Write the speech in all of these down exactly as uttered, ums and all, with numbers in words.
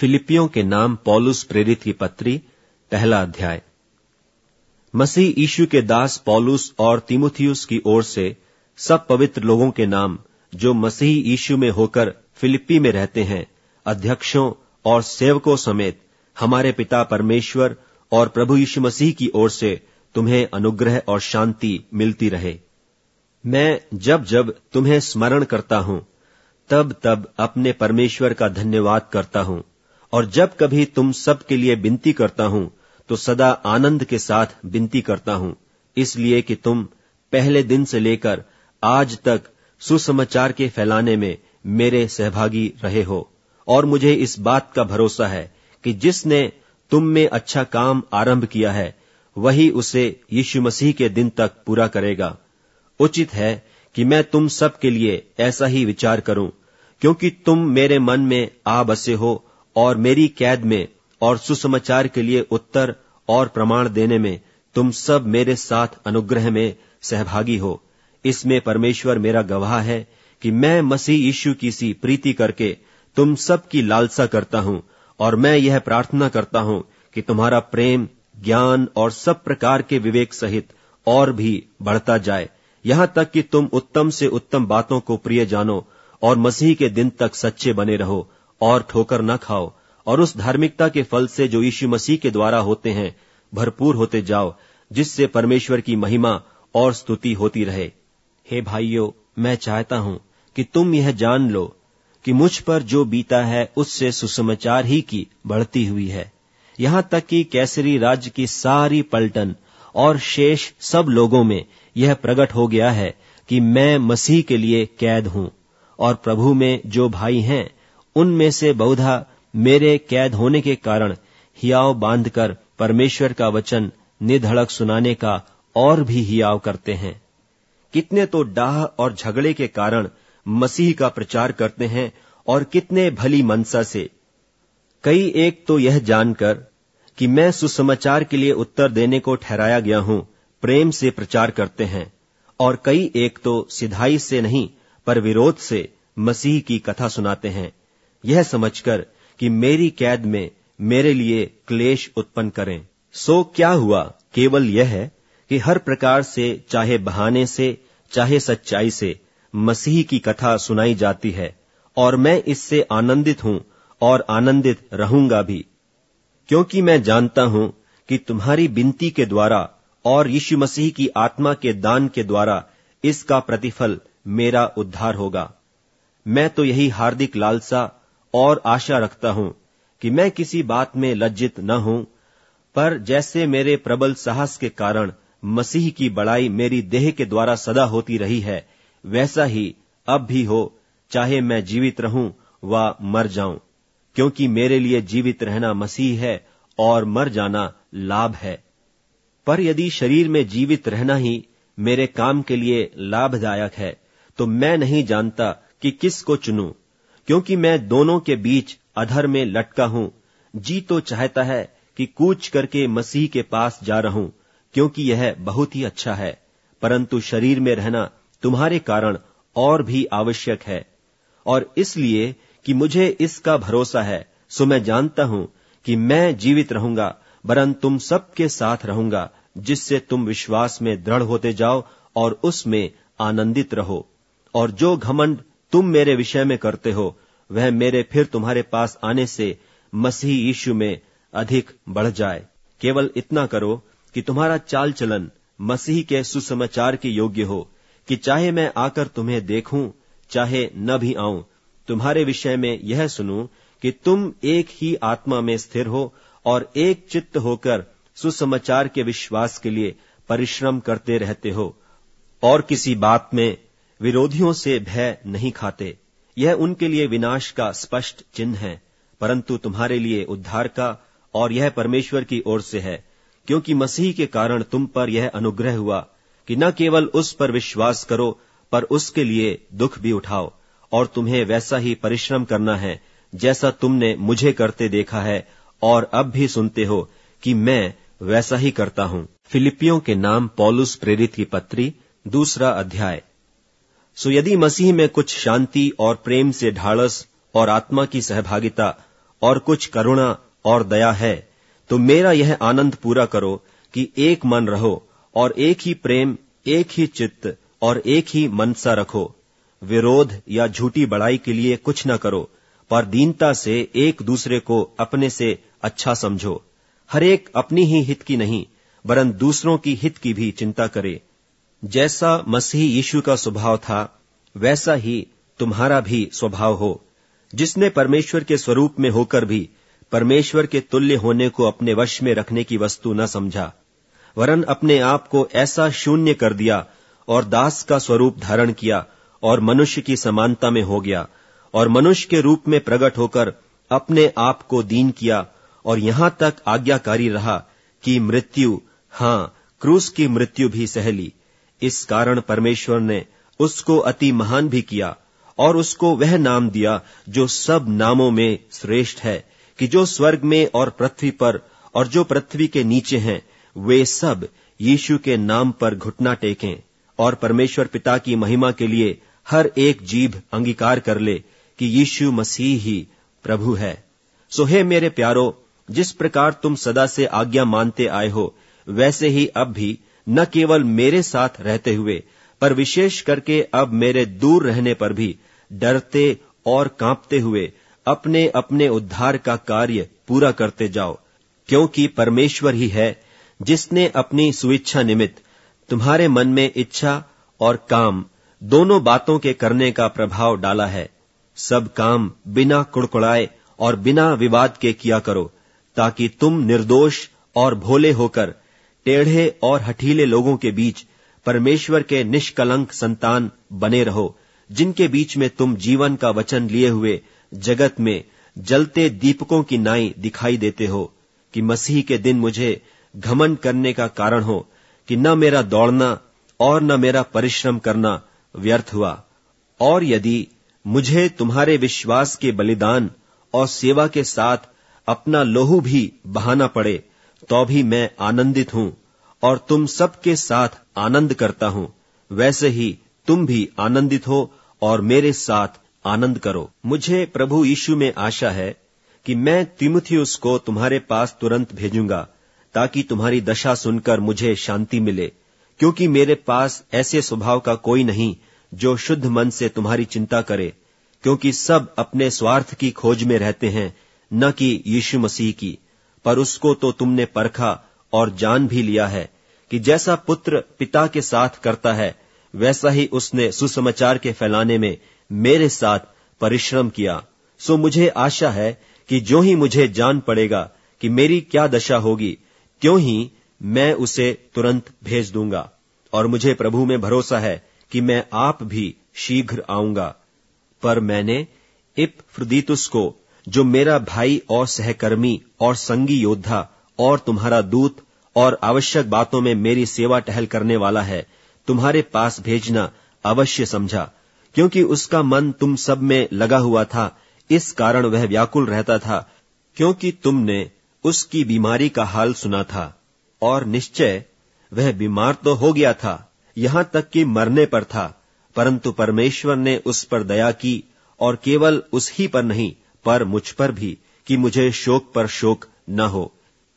फिलिपियों के नाम पौलुस प्रेरित की पत्री, पहला अध्याय। मसीह यीशु के दास पौलुस और तीमुथियुस की ओर से सब पवित्र लोगों के नाम जो मसीह यीशु में होकर फिलिप्पी में रहते हैं, अध्यक्षों और सेवकों समेत हमारे पिता परमेश्वर और प्रभु यीशु मसीह की ओर से तुम्हें अनुग्रह और शांति मिलती रहे। मैं जब जब तुम्हें स्मरण करता हूं, तब तब अपने परमेश्वर का धन्यवाद करता हूं, और जब कभी तुम सब के लिए विनती करता हूं तो सदा आनंद के साथ विनती करता हूं, इसलिए कि तुम पहले दिन से लेकर आज तक सुसमाचार के फैलाने में मेरे सहभागी रहे हो। और मुझे इस बात का भरोसा है कि जिसने तुम में अच्छा काम आरंभ किया है, वही उसे यीशु मसीह के दिन तक पूरा करेगा। उचित है कि मैं तुम सब के लिए ऐसा ही विचार करूं, क्योंकि तुम मेरे मन में आ बसे हो और मेरी कैद में और सुसमाचार के लिए उत्तर और प्रमाण देने में तुम सब मेरे साथ अनुग्रह में सहभागी हो। इसमें परमेश्वर मेरा गवाह है कि मैं मसीह यीशु की सी प्रीति करके तुम सब की लालसा करता हूं, और मैं यह प्रार्थना करता हूं कि तुम्हारा प्रेम, ज्ञान और सब प्रकार के विवेक सहित और भी बढ़ता जाए, यहां तक कि तुम उत्तम से उत्तम बातों को प्रिय जानो और मसीह के दिन तक सच्चे बने रहो और ठोकर न खाओ, और उस धार्मिकता के फल से जो यीशु मसीह के द्वारा होते हैं भरपूर होते जाओ, जिससे परमेश्वर की महिमा और स्तुति होती रहे। हे भाइयों, मैं चाहता हूं कि तुम यह जान लो कि मुझ पर जो बीता है उससे सुसमाचार ही की बढ़ती हुई है, यहां तक कि कैसरी राज्य की सारी पलटन और शेष सब लोगों में यह प्रकट हो गया है कि मैं मसीह के लिए कैद हूं। और प्रभु में जो भाई हैं, उनमें से बहुधा मेरे कैद होने के कारण हियाव बांधकर परमेश्वर का वचन निधड़क सुनाने का और भी हियाव करते हैं। कितने तो डाह और झगड़े के कारण मसीह का प्रचार करते हैं, और कितने भली मनसा से। कई एक तो यह जानकर कि मैं सुसमाचार के लिए उत्तर देने को ठहराया गया हूं, प्रेम से प्रचार करते हैं, और कई एक तो सिधाई से नहीं पर विरोध से मसीह की कथा सुनाते हैं, यह समझकर कि मेरी कैद में मेरे लिए क्लेश उत्पन्न करें। सो क्या हुआ? केवल यह है कि हर प्रकार से, चाहे बहाने से चाहे सच्चाई से, मसीह की कथा सुनाई जाती है, और मैं इससे आनंदित हूं और आनंदित रहूंगा भी, क्योंकि मैं जानता हूं कि तुम्हारी विनती के द्वारा और यीशु मसीह की आत्मा के दान के द्वारा इसका प्रतिफल मेरा उद्धार होगा। मैं तो यही हार्दिक लालसा और आशा रखता हूं कि मैं किसी बात में लज्जित न हूं, पर जैसे मेरे प्रबल साहस के कारण मसीह की बड़ाई मेरी देह के द्वारा सदा होती रही है, वैसा ही अब भी हो, चाहे मैं जीवित रहूं व मर जाऊं, क्योंकि मेरे लिए जीवित रहना मसीह है और मर जाना लाभ है। पर यदि शरीर में जीवित रहना ही मेरे काम के लिए लाभदायक है, तो मैं नहीं जानता कि किसको चुनूं, क्योंकि मैं दोनों के बीच अधर में लटका हूं। जी तो चाहता है कि कूच करके मसीह के पास जा रहूं, क्योंकि यह बहुत ही अच्छा है, परंतु शरीर में रहना तुम्हारे कारण और भी आवश्यक है। और इसलिए कि मुझे इसका भरोसा है, सो मैं जानता हूं कि मैं जीवित रहूंगा, वरन तुम सबके साथ रहूंगा, जिससे तुम विश्वास में दृढ़ होते जाओ और उसमें आनंदित रहो। और जो घमंड तुम मेरे विषय में करते हो, वह मेरे फिर तुम्हारे पास आने से मसीह यीशु में अधिक बढ़ जाए। केवल इतना करो कि तुम्हारा चाल चलन मसीह के सुसमाचार के योग्य हो, कि चाहे मैं आकर तुम्हें देखूं चाहे न भी आऊं, तुम्हारे विषय में यह सुनूं कि तुम एक ही आत्मा में स्थिर हो और एक चित्त होकर सुसमाचार के विश्वास के लिए परिश्रम करते रहते हो, और किसी बात में विरोधियों से भय नहीं खाते। यह उनके लिए विनाश का स्पष्ट चिन्ह है, परंतु तुम्हारे लिए उद्धार का, और यह परमेश्वर की ओर से है, क्योंकि मसीह के कारण तुम पर यह अनुग्रह हुआ कि न केवल उस पर विश्वास करो, पर उसके लिए दुख भी उठाओ। और तुम्हें वैसा ही परिश्रम करना है जैसा तुमने मुझे करते देखा है, और अब भी सुनते हो कि मैं वैसा ही करता हूं। फिलिपियों के नाम पौलुस प्रेरित की पत्री, दूसरा अध्याय। सो यदि मसीह में कुछ शांति और प्रेम से ढाढ़स और आत्मा की सहभागिता और कुछ करुणा और दया है, तो मेरा यह आनंद पूरा करो कि एक मन रहो और एक ही प्रेम, एक ही चित्त और एक ही मनसा रखो। विरोध या झूठी बड़ाई के लिए कुछ न करो, पर दीनता से एक दूसरे को अपने से अच्छा समझो। हर एक अपनी ही हित की नहीं, वरन दूसरों की हित की भी चिंता करे। जैसा मसीह यीशु का स्वभाव था, वैसा ही तुम्हारा भी स्वभाव हो, जिसने परमेश्वर के स्वरूप में होकर भी परमेश्वर के तुल्य होने को अपने वश में रखने की वस्तु न समझा, वरन अपने आप को ऐसा शून्य कर दिया और दास का स्वरूप धारण किया और मनुष्य की समानता में हो गया, और मनुष्य के रूप में प्रकट होकर अपने आप को दीन किया और यहां तक आज्ञाकारी रहा कि मृत्यु, हाँ, क्रूस की मृत्यु भी सह ली। इस कारण परमेश्वर ने उसको अति महान भी किया और उसको वह नाम दिया जो सब नामों में श्रेष्ठ है, कि जो स्वर्ग में और पृथ्वी पर और जो पृथ्वी के नीचे हैं, वे सब यीशु के नाम पर घुटना टेकें और परमेश्वर पिता की महिमा के लिए हर एक जीभ अंगीकार कर ले कि यीशु मसीह ही प्रभु है। सो हे मेरे प्यारो, जिस प्रकार तुम सदा से आज्ञा मानते आए हो, वैसे ही अब भी न केवल मेरे साथ रहते हुए, पर विशेष करके अब मेरे दूर रहने पर भी डरते और कांपते हुए अपने अपने उद्धार का कार्य पूरा करते जाओ, क्योंकि परमेश्वर ही है जिसने अपनी सुइच्छा निमित्त तुम्हारे मन में इच्छा और काम दोनों बातों के करने का प्रभाव डाला है। सब काम बिना कुड़कुड़ाए और बिना विवाद के किया करो, ताकि तुम निर्दोष और भोले होकर टेढ़े और हठीले लोगों के बीच परमेश्वर के निष्कलंक संतान बने रहो, जिनके बीच में तुम जीवन का वचन लिए हुए जगत में जलते दीपकों की नाई दिखाई देते हो, कि मसीह के दिन मुझे घमंड करने का कारण हो कि न मेरा दौड़ना और न मेरा परिश्रम करना व्यर्थ हुआ। और यदि मुझे तुम्हारे विश्वास के बलिदान और सेवा के साथ अपना लोहू भी बहाना पड़े, तो भी मैं आनंदित हूं और तुम सबके साथ आनंद करता हूं। वैसे ही तुम भी आनंदित हो और मेरे साथ आनंद करो। मुझे प्रभु यीशु में आशा है कि मैं तीमुथियुस को तुम्हारे पास तुरंत भेजूंगा, ताकि तुम्हारी दशा सुनकर मुझे शांति मिले, क्योंकि मेरे पास ऐसे स्वभाव का कोई नहीं जो शुद्ध मन से तुम्हारी चिंता करे, क्योंकि सब अपने स्वार्थ की खोज में रहते हैं, न कि यीशु मसीह की। पर उसको तो तुमने परखा और जान भी लिया है कि जैसा पुत्र पिता के साथ करता है, वैसा ही उसने सुसमाचार के फैलाने में मेरे साथ परिश्रम किया। सो मुझे आशा है कि जो ही मुझे जान पड़ेगा कि मेरी क्या दशा होगी, त्यों ही मैं उसे तुरंत भेज दूंगा। और मुझे प्रभु में भरोसा है कि मैं आप भी शीघ्र आऊंगा। पर मैंने इपफ्रुदीतुस को, जो मेरा भाई और सहकर्मी और संगी योद्धा और तुम्हारा दूत और आवश्यक बातों में मेरी सेवा टहल करने वाला है, तुम्हारे पास भेजना अवश्य समझा, क्योंकि उसका मन तुम सब में लगा हुआ था। इस कारण वह व्याकुल रहता था, क्योंकि तुमने उसकी बीमारी का हाल सुना था। और निश्चय वह बीमार तो हो गया था, यहां तक कि मरने पर था, परंतु परमेश्वर ने उस पर दया की, और केवल उस ही पर नहीं, पर मुझ पर भी, कि मुझे शोक पर शोक न हो।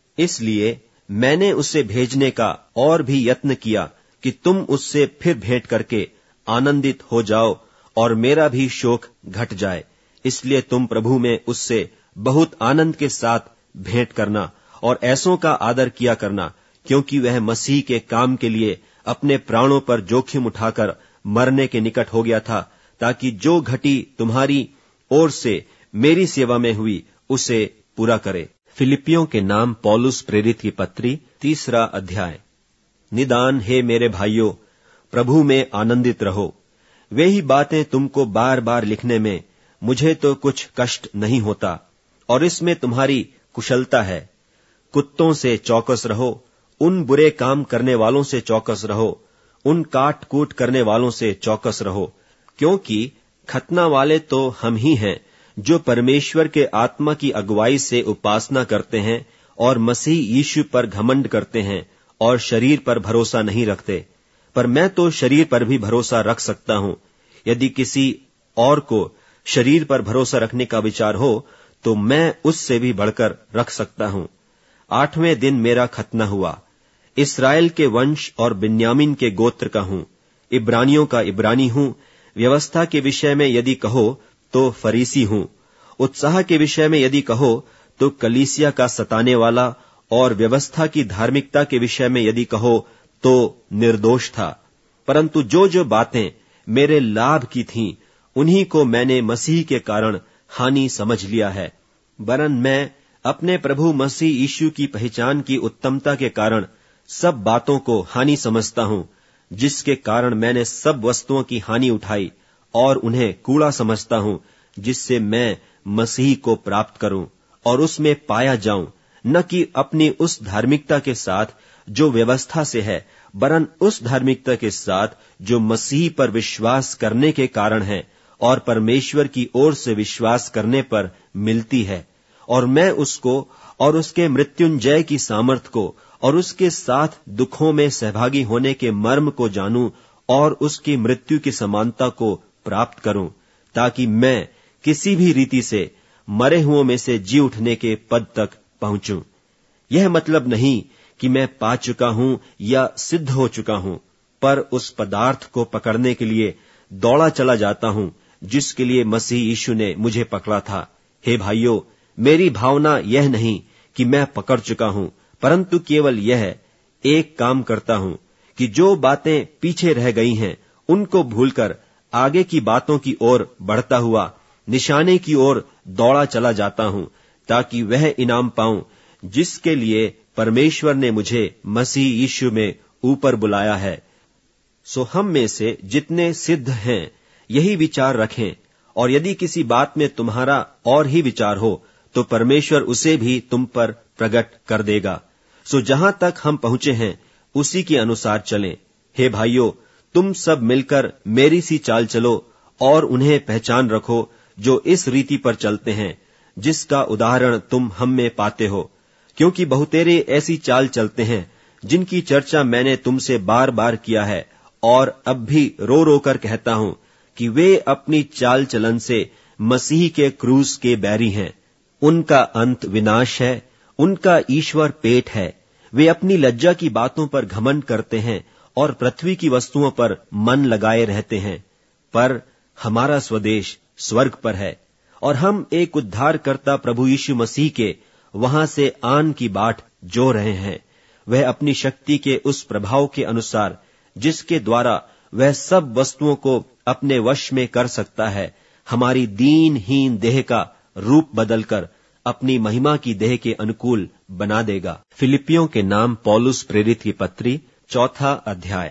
इसलिए मैंने उसे भेजने का और भी यत्न किया कि तुम उससे फिर भेंट करके आनंदित हो जाओ और मेरा भी शोक घट जाए। इसलिए तुम प्रभु में उससे बहुत आनंद के साथ भेंट करना और ऐसों का आदर किया करना, क्योंकि वह मसीह के काम के लिए अपने प्राणों पर जोखिम उठाकर मरने के निकट हो गया था, ताकि जो घटी तुम्हारी ओर से मेरी सेवा में हुई उसे पूरा करे। फिलिपियों के नाम पौलुस प्रेरित की पत्री, तीसरा अध्याय। निदान हे मेरे भाइयों, प्रभु में आनंदित रहो। वे ही बातें तुमको बार बार लिखने में मुझे तो कुछ कष्ट नहीं होता, और इसमें तुम्हारी कुशलता है। कुत्तों से चौकस रहो, उन बुरे काम करने वालों से चौकस रहो, उन काट कूट करने वालों से चौकस रहो, क्योंकि खतना वाले तो हम ही हैं, जो परमेश्वर के आत्मा की अगुवाई से उपासना करते हैं और मसीह यीशु पर घमंड करते हैं और शरीर पर भरोसा नहीं रखते। पर मैं तो शरीर पर भी भरोसा रख सकता हूं। यदि किसी और को शरीर पर भरोसा रखने का विचार हो, तो मैं उससे भी बढ़कर रख सकता हूं। आठवें दिन मेरा खतना हुआ। इस्राएल के वंश और बिन्यामीन के गोत्र का हूं, इब्रानियों का इब्रानी हूं। व्यवस्था के विषय में यदि कहो तो फरीसी हूं, उत्साह के विषय में यदि कहो तो कलीसिया का सताने वाला, और व्यवस्था की धार्मिकता के विषय में यदि कहो तो निर्दोष था। परंतु जो जो बातें मेरे लाभ की थीं, उन्हीं को मैंने मसीह के कारण हानि समझ लिया है। वरन मैं अपने प्रभु मसीह यीशु की पहचान की उत्तमता के कारण सब बातों को हानि समझता हूं, जिसके कारण मैंने सब वस्तुओं की हानि उठाई और उन्हें कूड़ा समझता हूं, जिससे मैं मसीह को प्राप्त करूं और उसमें पाया जाऊं, न कि अपनी उस धार्मिकता के साथ जो व्यवस्था से है, वरन उस धार्मिकता के साथ जो मसीह पर विश्वास करने के कारण है और परमेश्वर की ओर से विश्वास करने पर मिलती है। और मैं उसको और उसके मृत्युंजय की सामर्थ को और उसके साथ दुखों में सहभागी होने के मर्म को जानूं और उसकी मृत्यु की समानता को प्राप्त करूं, ताकि मैं किसी भी रीति से मरे हुओं में से जी उठने के पद तक पहुंचूं। यह मतलब नहीं कि मैं पा चुका हूं या सिद्ध हो चुका हूं, पर उस पदार्थ को पकड़ने के लिए दौड़ा चला जाता हूं जिसके लिए मसीह यीशु ने मुझे पकड़ा था। हे भाइयों, मेरी भावना यह नहीं कि मैं पकड़ चुका हूं, परंतु केवल यह एक काम करता हूं कि जो बातें पीछे रह गई हैं उनको भूलकर आगे की बातों की ओर बढ़ता हुआ निशाने की ओर दौड़ा चला जाता हूं, ताकि वह इनाम पाऊं जिसके लिए परमेश्वर ने मुझे मसीह यीशु में ऊपर बुलाया है। सो हम में से जितने सिद्ध हैं यही विचार रखें, और यदि किसी बात में तुम्हारा और ही विचार हो तो परमेश्वर उसे भी तुम पर प्रकट कर देगा। सो जहां तक हम पहुंचे हैं उसी के अनुसार चलें। हे भाइयों, तुम सब मिलकर मेरी सी चाल चलो और उन्हें पहचान रखो जो इस रीति पर चलते हैं, जिसका उदाहरण तुम हम में पाते हो। क्योंकि बहुतेरे ऐसी चाल चलते हैं जिनकी चर्चा मैंने तुमसे बार बार किया है, और अब भी रो रो कर कहता हूं कि वे अपनी चाल चलन से मसीह के क्रूस के बैरी हैं। उनका अंत विनाश है, उनका ईश्वर पेट है। वे अपनी लज्जा की बातों पर घमंड करते हैं और पृथ्वी की वस्तुओं पर मन लगाए रहते हैं। पर हमारा स्वदेश स्वर्ग पर है, और हम एक उद्धारकर्ता प्रभु यीशु मसीह के वहां से आन की बाट जो रहे हैं। वह अपनी शक्ति के उस प्रभाव के अनुसार जिसके द्वारा वह सब वस्तुओं को अपने वश में कर सकता है, हमारी दीनहीन देह का रूप बदलकर अपनी महिमा की देह के अनुकूल बना देगा। फिलिपियों के नाम पौलुस प्रेरित की पत्री, चौथा अध्याय।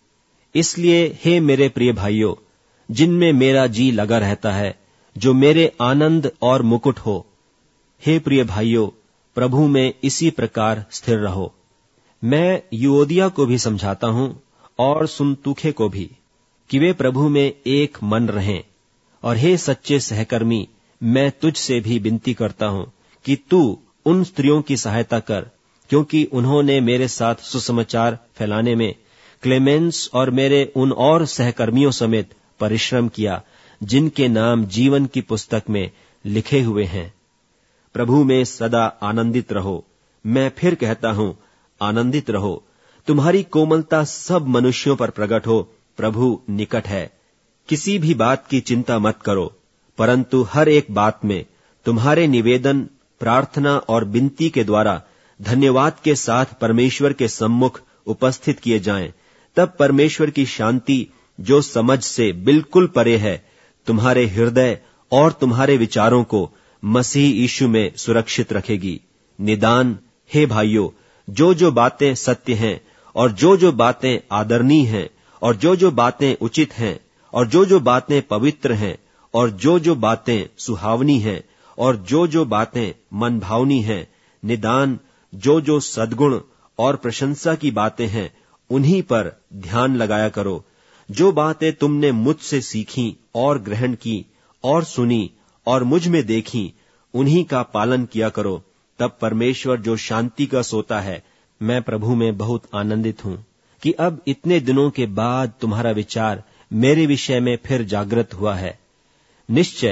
इसलिए हे मेरे प्रिय भाइयों, जिनमें मेरा जी लगा रहता है, जो मेरे आनंद और मुकुट हो, हे प्रिय भाइयों, प्रभु में इसी प्रकार स्थिर रहो। मैं यूओदिया को भी समझाता हूं और सुन्तुखे को भी, कि वे प्रभु में एक मन रहें। और हे सच्चे सहकर्मी, मैं तुझसे भी विनती करता हूं कि तू उन स्त्रियों की सहायता कर, क्योंकि उन्होंने मेरे साथ सुसमाचार फैलाने में क्लेमेंस और मेरे उन और सहकर्मियों समेत परिश्रम किया, जिनके नाम जीवन की पुस्तक में लिखे हुए हैं। प्रभु में सदा आनंदित रहो। मैं फिर कहता हूं, आनंदित रहो। तुम्हारी कोमलता सब मनुष्यों पर प्रकट हो, प्रभु निकट है। किसी भी बात की चिंता मत करो, परंतु हर एक बात में तुम्हारे निवेदन, प्रार्थना और विनती के द्वारा धन्यवाद के साथ परमेश्वर के सम्मुख उपस्थित किए जाएं। तब परमेश्वर की शांति, जो समझ से बिल्कुल परे है, तुम्हारे हृदय और तुम्हारे विचारों को मसीह यीशु में सुरक्षित रखेगी। निदान, हे भाइयों, जो जो बातें सत्य हैं और जो जो बातें आदरणीय हैं और जो जो बातें उचित हैं और जो जो बातें पवित्र हैं और जो जो बातें सुहावनी हैं और जो जो बातें मनभावनी हैं, निदान जो जो सद्गुण और प्रशंसा की बातें हैं, उन्हीं पर ध्यान लगाया करो। जो बातें तुमने मुझसे सीखी और ग्रहण की और सुनी और मुझ में देखी, उन्हीं का पालन किया करो। तब परमेश्वर जो शांति का सोता है, मैं प्रभु में बहुत आनंदित हूं कि अब इतने दिनों के बाद तुम्हारा विचार मेरे विषय में फिर जागृत हुआ है। निश्चय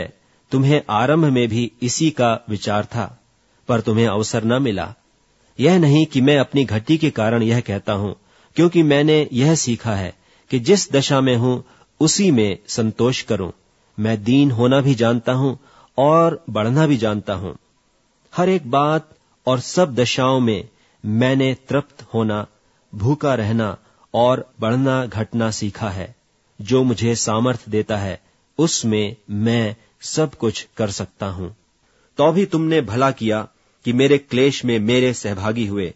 तुम्हें आरंभ में भी इसी का विचार था, पर तुम्हें अवसर न मिला। यह नहीं कि मैं अपनी घटी के कारण यह कहता हूं, क्योंकि मैंने यह सीखा है कि जिस दशा में हूं उसी में संतोष करूं। मैं दीन होना भी जानता हूं और बढ़ना भी जानता हूं। हर एक बात और सब दशाओं में मैंने तृप्त होना, भूखा रहना और बढ़ना घटना सीखा है। जो मुझे सामर्थ्य देता है उसमें मैं सब कुछ कर सकता हूं। तो भी तुमने भला किया कि मेरे क्लेश में मेरे सहभागी हुए।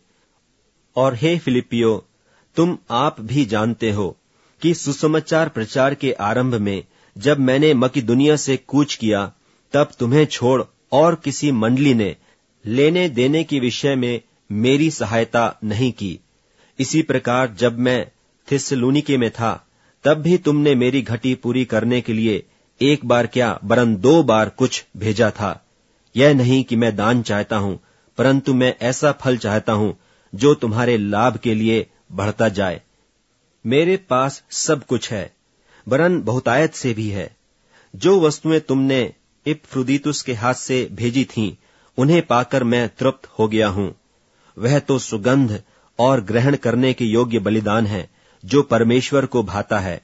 और हे फिलिपियो, तुम आप भी जानते हो कि सुसमाचार प्रचार के आरंभ में जब मैंने मकिदुनिया से कूच किया, तब तुम्हें छोड़ और किसी मंडली ने लेने देने के विषय में मेरी सहायता नहीं की। इसी प्रकार जब मैं थिस्सलुनीके में था, तब भी तुमने मेरी घटी पूरी करने के लिए एक बार क्या वरन दो बार कुछ भेजा था। यह नहीं कि मैं दान चाहता हूं, परंतु मैं ऐसा फल चाहता हूं जो तुम्हारे लाभ के लिए बढ़ता जाए। मेरे पास सब कुछ है, वरन बहुतायत से भी है। जो वस्तुएं तुमने इपफ्रुदीतुस के हाथ से भेजी थीं, उन्हें पाकर मैं तृप्त हो गया हूं। वह तो सुगंध और ग्रहण करने के योग्य बलिदान है जो परमेश्वर को भाता है।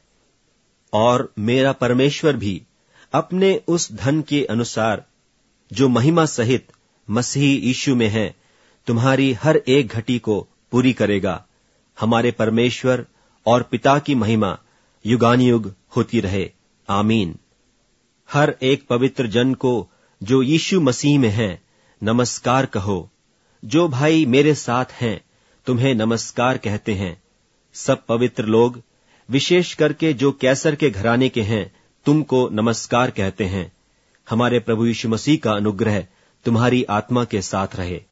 और मेरा परमेश्वर भी अपने उस धन के अनुसार जो महिमा सहित मसीह यीशु में है, तुम्हारी हर एक घटी को पूरी करेगा। हमारे परमेश्वर और पिता की महिमा युगानुयुग होती रहे। आमीन। हर एक पवित्र जन को जो यीशु मसीह में है नमस्कार कहो। जो भाई मेरे साथ हैं तुम्हें नमस्कार कहते हैं। सब पवित्र लोग, विशेष करके जो कैसर के घराने के हैं, तुमको नमस्कार कहते हैं। हमारे प्रभु यीशु मसीह का अनुग्रह तुम्हारी आत्मा के साथ रहे।